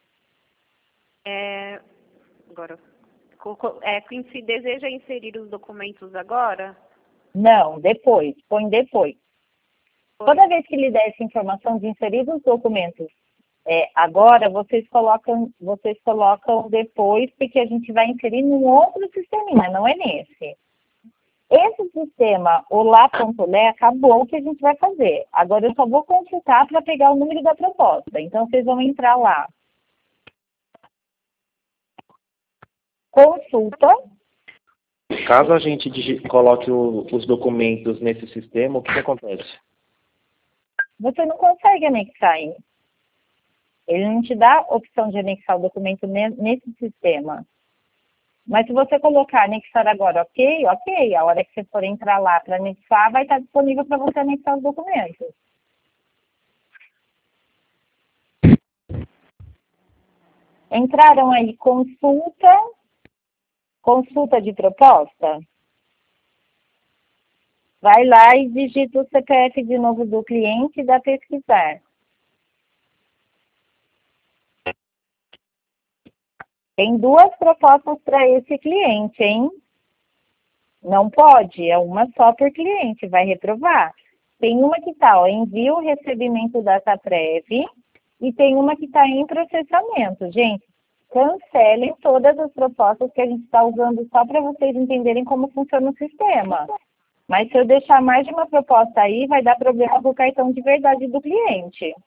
Agora, se deseja inserir os documentos agora? Não, depois, põe depois. Toda vez que lhe der essa informação de inserir os documentos agora, vocês colocam depois, porque a gente vai inserir num outro sisteminha, não é nesse. Esse sistema, olá.lé, acabou o que a gente vai fazer. Agora eu só vou consultar para pegar o número da proposta. Então, vocês vão entrar lá. Consulta. Caso a gente coloque os documentos nesse sistema, o que acontece? Você não consegue anexar aí. Ele não te dá a opção de anexar o documento nesse sistema. Mas se você colocar anexar agora, ok, a hora que você for entrar lá para anexar, vai estar disponível para você anexar os documentos. Entraram aí consulta de proposta. Vai lá e digita o CPF de novo do cliente e dá pesquisar. Tem 2 propostas para esse cliente, hein? Não pode, é uma só por cliente, vai reprovar. Tem uma que está, envio o recebimento DataPrev, e tem uma que está em processamento. Gente, cancelem todas as propostas que a gente está usando só para vocês entenderem como funciona o sistema. Mas se eu deixar mais de uma proposta aí, vai dar problema com o cartão de verdade do cliente.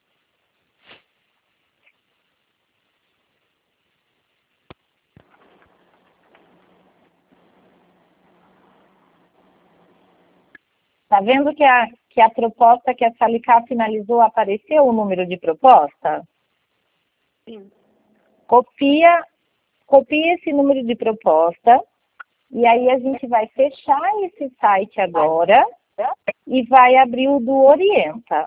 Tá vendo que a proposta que a Salicá finalizou apareceu o número de proposta? Sim. Copia esse número de proposta e aí a gente vai fechar esse site agora e vai abrir o do Orienta.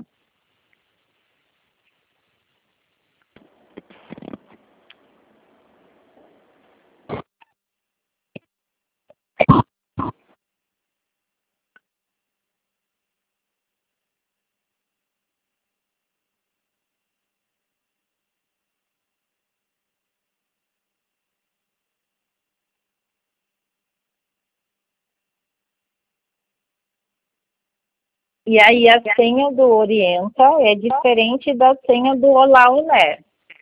E aí a senha do Orienta é diferente da senha do Olá Olé.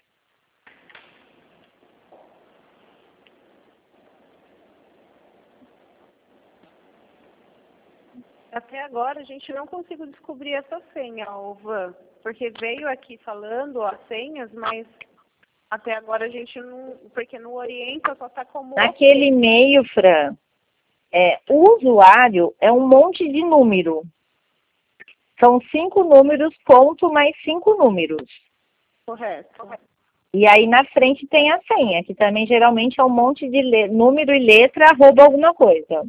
Até agora a gente não conseguiu descobrir essa senha, Van, porque veio aqui falando as senhas, mas até agora a gente não, porque no Orienta só está como... Naquele e-mail, Fran, o usuário é um monte de número. São 5 números, ponto, mais 5 números. Correto. E aí na frente tem a senha, que também geralmente é um monte de número e letra, arroba alguma coisa.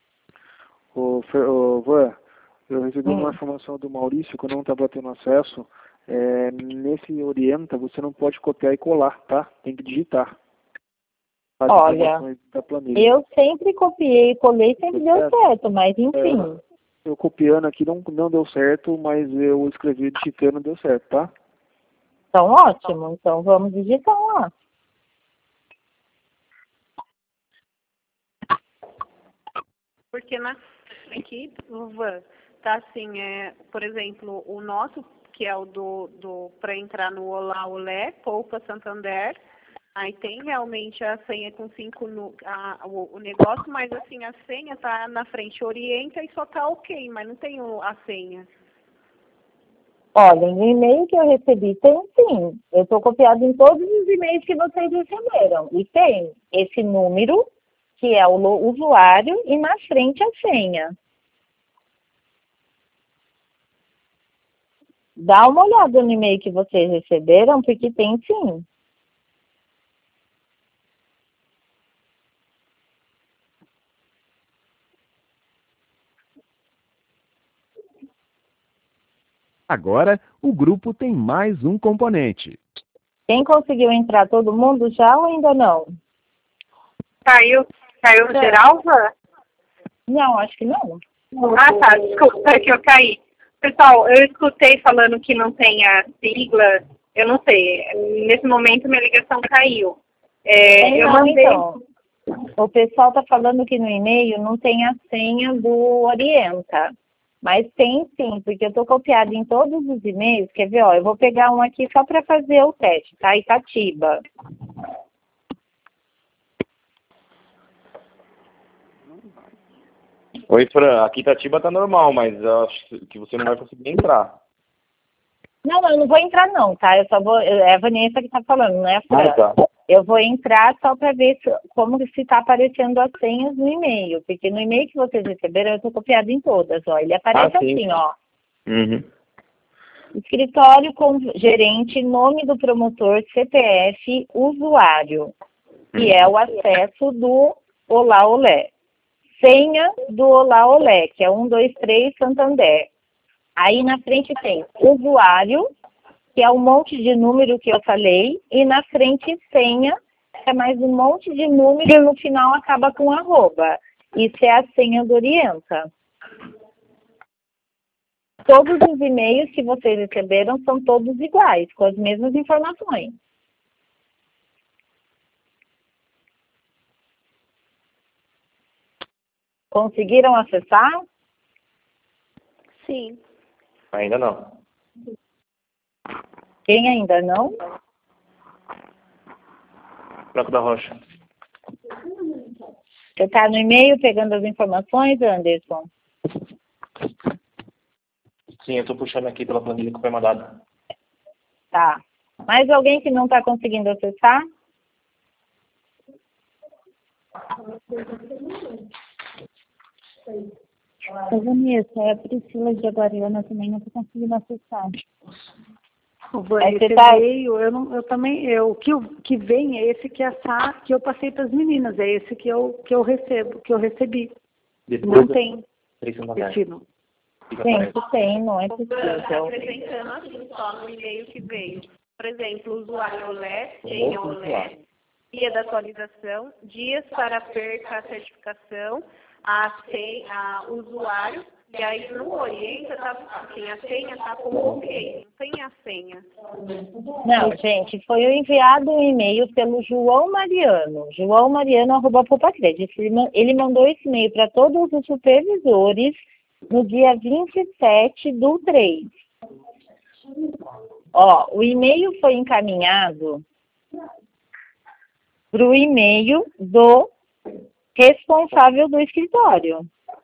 Van, eu recebi uma informação do Maurício que eu não estava tendo acesso. Nesse Orienta, você não pode copiar e colar, tá? Tem que digitar. Olha, eu sempre copiei e colei, sempre deu certo, mas enfim. Eu copiando aqui não deu certo, mas eu escrevi digitando deu certo, tá? Então, ótimo. Então, vamos digitar lá. Porque aqui, Van, tá assim, por exemplo, o nosso, que é o para entrar no Olá Olé, Poupa Santander, aí tem realmente a senha com 5 o negócio, mas assim, a senha tá na frente Orienta e só tá ok, mas não tem a senha. Olha, no e-mail que eu recebi tem sim. Eu estou copiado em todos os e-mails que vocês receberam. E tem esse número, que é o usuário, e na frente a senha. Dá uma olhada no e-mail que vocês receberam, porque tem sim. Agora, o grupo tem mais um componente. Quem conseguiu entrar? Todo mundo já ou ainda não? Caiu geral, Van? Não, acho que não. Ah, tá, desculpa, é que eu caí. Pessoal, eu escutei falando que não tem a sigla, eu não sei, nesse momento minha ligação caiu. Eu mandei... Então, o pessoal está falando que no e-mail não tem a senha do Orienta, mas tem sim, porque eu estou copiada em todos os e-mails. Quer ver? Ó, eu vou pegar um aqui só para fazer o teste, tá? Itatiba. Oi, Fran, aqui Itatiba tá normal, mas eu acho que você não vai conseguir entrar. Não, eu não vou entrar não, tá? Eu só vou... É a Vanessa que está falando, não é a Fran. Ah, tá. Eu vou entrar só para ver como se está aparecendo as senhas no e-mail, porque no e-mail que vocês receberam eu estou copiada em todas, ó. Ele aparece assim, ó. Uhum. Escritório com gerente, nome do promotor, CPF, usuário, que é o acesso do Olá Olé. Senha do Olá Olé, que é 123 Santander. Aí na frente tem usuário, que é um monte de número que eu falei, e na frente senha, que é mais um monte de número e no final acaba com arroba. Isso é a senha do Orienta. Todos os e-mails que vocês receberam são todos iguais, com as mesmas informações. Conseguiram acessar? Sim. Ainda não. Quem ainda não? Franco da Rocha. Você está no e-mail pegando as informações, Anderson? Sim, eu estou puxando aqui pela planilha que foi mandada. Tá. Mais alguém que não está conseguindo acessar? Vanessa, a Priscila de Aguariana também não estou conseguindo acessar. Esse e-mail, o que vem é esse que eu passei para as meninas, é esse que eu recebi. Não tem. Esse não. Tem, não é possível. Está apresentando assim, só no e-mail que veio. Por exemplo, usuário OLé, senha OLé, dia da atualização, dias para perca a certificação, a usuário, e aí no Orienta a senha está como ok, não tem a senha. Não, gente, foi enviado um e-mail pelo João Mariano, joãomariano@poupacred. Ele mandou esse e-mail para todos os supervisores no dia 27/3. Ó, o e-mail foi encaminhado para o e-mail do responsável do escritório,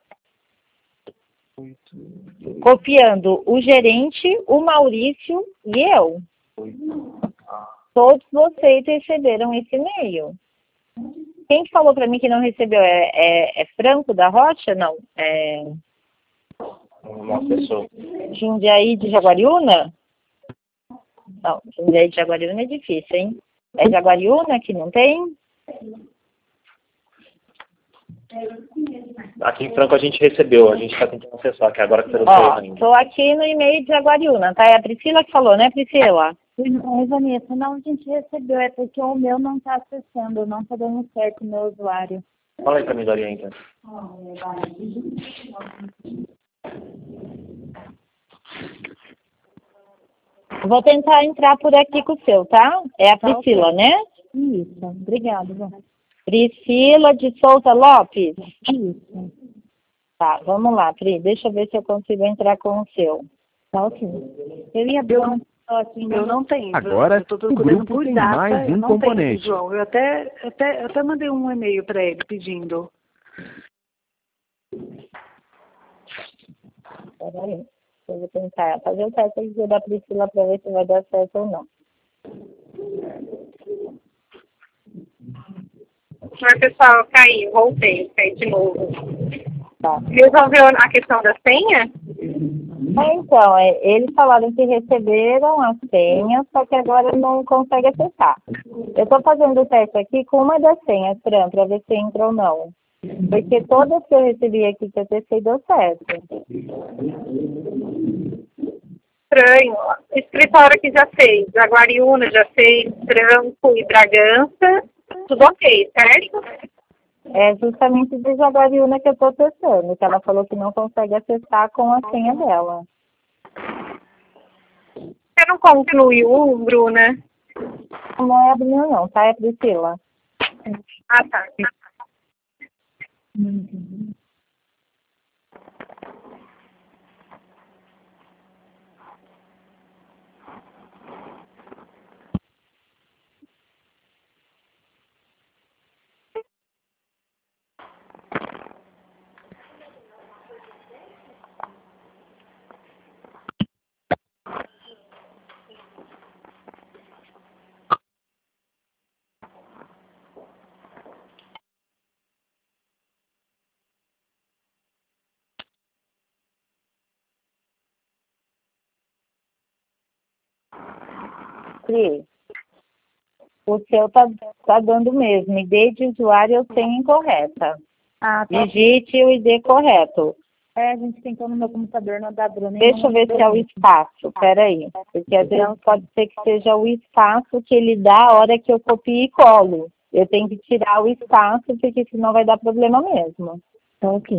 copiando o gerente, o Maurício e eu. Todos vocês receberam esse e-mail. Quem falou para mim que não recebeu é Franco da Rocha? Não. Uma pessoa. Jundiaí de Jaguariúna? Não, Jundiaí de Jaguariúna é difícil, hein? É Jaguariúna que não tem? Aqui em Franco a gente recebeu, a gente está tentando acessar, que agora que você Ó, ainda. estou aqui no e-mail de Jaguariúna, tá? É a Priscila que falou, né, Priscila? Oi, Vanessa, não, a gente recebeu, é porque o meu não está acessando, não está dando certo o meu usuário. Fala aí para mim, Dorinha, então. Vou tentar entrar por aqui com o seu, tá? É a Priscila, né? Isso, obrigada, Vanessa. Priscila de Souza Lopes? Isso. Tá, vamos lá, Pri. Deixa eu ver se eu consigo entrar com o seu. Tá ok. Eu ia ver eu não tenho. Agora, eu tô o grupo tem mais um componente. Tenho, João. Eu até mandei um e-mail para ele pedindo. Peraí. Eu vou tentar fazer o teste aqui da Priscila para ver se vai dar certo ou não. Mas, pessoal, caí de novo. Tá. Resolveu a questão da senha? Então, eles falaram que receberam a senha, só que agora não consegue acessar. Eu estou fazendo o teste aqui com uma das senhas, Fran, para ver se entra ou não. Porque todas que eu recebi aqui que eu testei deu certo. Estranho. Escritório que já fez. Jaguariúna já fez, Franco e Bragança. Tudo ok, certo? É justamente do Jaguariúna que eu estou testando, que ela falou que não consegue acessar com a senha dela. Você não concluiu, Bruna? Não é a Bruna não, tá? É a Priscila. Ah, tá. Pri, o seu tá dando mesmo. ID de usuário eu tenho incorreta. Ah, tá. Digite o ID correto. É, a gente tentou no meu computador, não dá Bruna. Deixa eu ver se é o espaço, peraí. Porque às vezes pode ser que seja o espaço que ele dá a hora que eu copio e colo. Eu tenho que tirar o espaço, porque senão vai dar problema mesmo. Então, ok.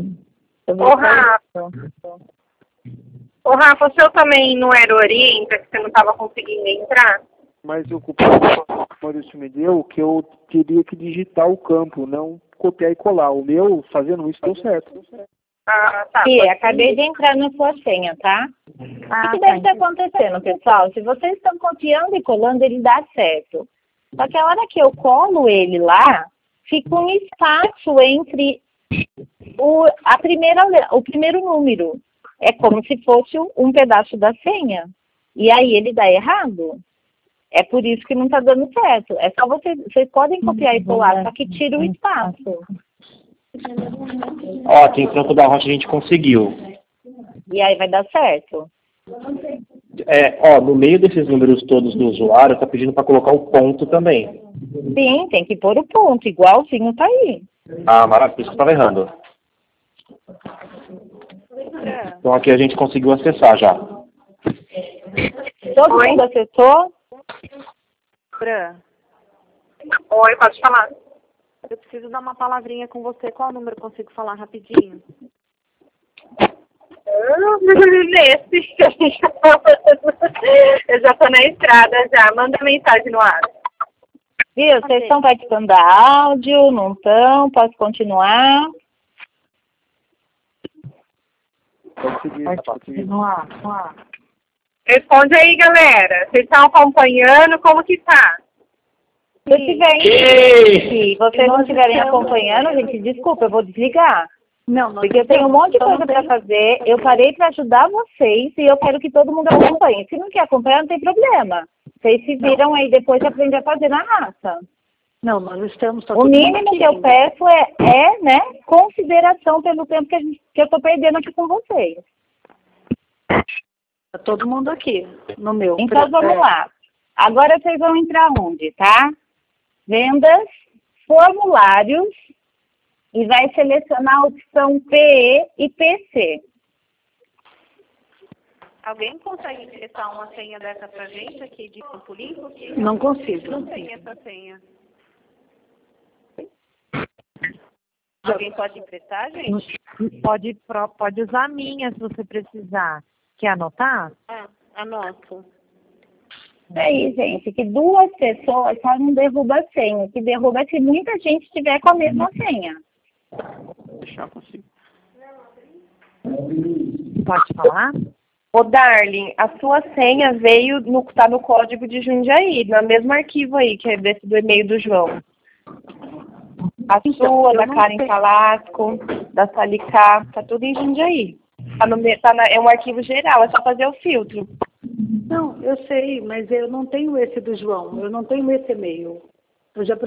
Ô, Rafa, o seu também não era Orienta, que você não estava conseguindo entrar? Mas o Maurício me deu que eu teria que digitar o campo, não copiar e colar. O meu, fazendo isso, deu certo. Ah, tá. Sim, acabei de entrar na sua senha, tá? O que deve estar acontecendo, pessoal? Se vocês estão copiando e colando, ele dá certo. Só que a hora que eu colo ele lá, fica um espaço entre o primeiro número. É como se fosse um pedaço da senha. E aí ele dá errado. É por isso que não está dando certo. É só vocês podem copiar e colar, só que tira o espaço. Ó, aqui em Franco da Rocha a gente conseguiu. E aí vai dar certo. No meio desses números todos do usuário, está pedindo para colocar o ponto também. Sim, tem que pôr o ponto, igualzinho tá aí. Ah, maravilha, isso que eu estava errando. Então aqui a gente conseguiu acessar já. Todo mundo acessou? Fran. Oi, pode falar. Eu preciso dar uma palavrinha com você. Qual número eu consigo falar rapidinho? Nesse. Eu já tô na estrada já. Manda mensagem no ar. Viu? Vocês estão participando da áudio? Não estão? Posso continuar? Pode seguir. Responde aí, galera. Vocês estão acompanhando? Como que tá? Se vocês não estiverem acompanhando, gente, desculpa, eu vou desligar. Não, porque eu tenho um monte de coisa para fazer, eu parei para ajudar vocês e eu quero que todo mundo acompanhe. Se não quer acompanhar, não tem problema. Vocês se viram aí depois de aprender a fazer na raça. Não, nós estamos... O mínimo que eu peço né, consideração pelo tempo que eu estou perdendo aqui com vocês. Tá todo mundo aqui, no meu. Então vamos lá. Agora vocês vão entrar onde, tá? Vendas, formulários, e vai selecionar a opção PE e PC. Alguém consegue acessar uma senha dessa pra gente aqui de Campo Limpo? Não consigo. Não tem essa senha. Alguém pode emprestar, gente? Pode usar a minha se você precisar. Quer anotar? Anoto. Aí, gente, que 2 pessoas só não derruba a senha. O que derruba é se muita gente tiver com a mesma senha. Deixar consigo. Pode falar? Ô, Darling, a sua senha veio tá no código de Jundiaí, no mesmo arquivo aí, que é desse do e-mail do João. A sua, da Karen Calasco, da Salicá, tá tudo em Jundiaí. É um arquivo geral, é só fazer o filtro. Não, eu sei, mas eu não tenho esse do João, eu não tenho esse e-mail. Eu já